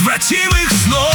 неотвратимых снов.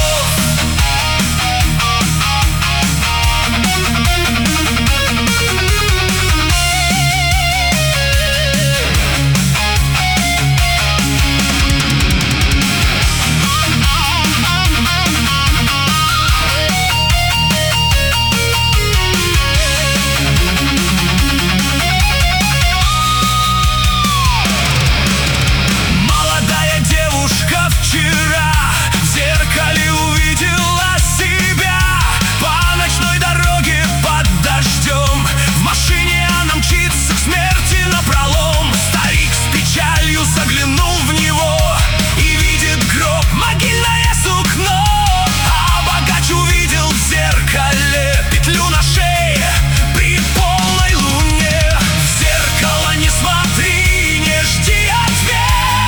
Вчера в зеркале увидела себя по ночной дороге под дождем. В машине она мчится к смерти напролом. Старик с печалью заглянул в него и видит гроб, могильное сукно. А богач увидел в зеркале петлю на шее при полной луне. В зеркало не смотри, не жди ответ.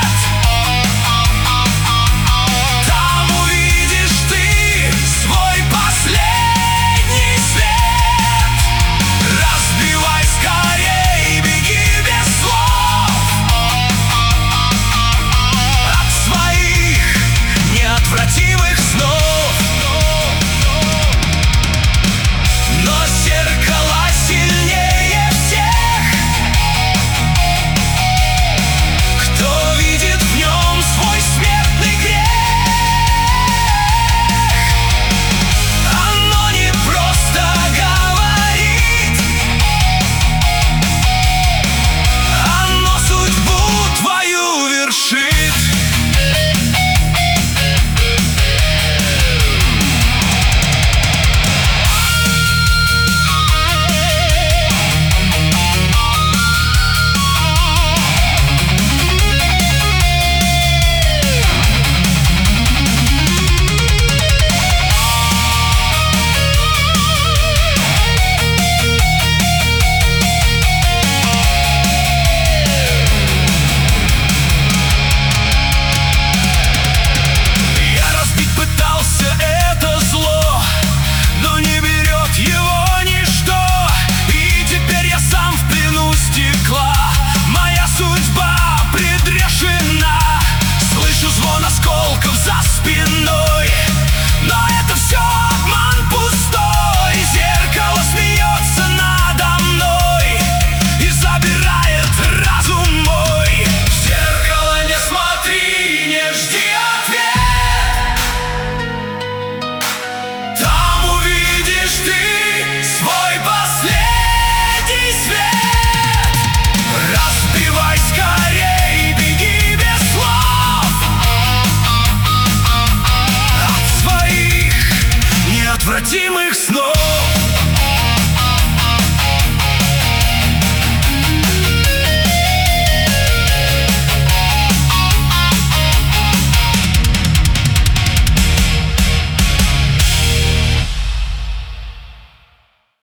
Осколков за спиной, но это все обман пустой. Зеркало смеется надо мной и забирает разум мой. В зеркало не смотри, не жди ответ. Там увидишь ты свой последний свет. Разбивай скорей, беги без слов от своих неотвратимых снов.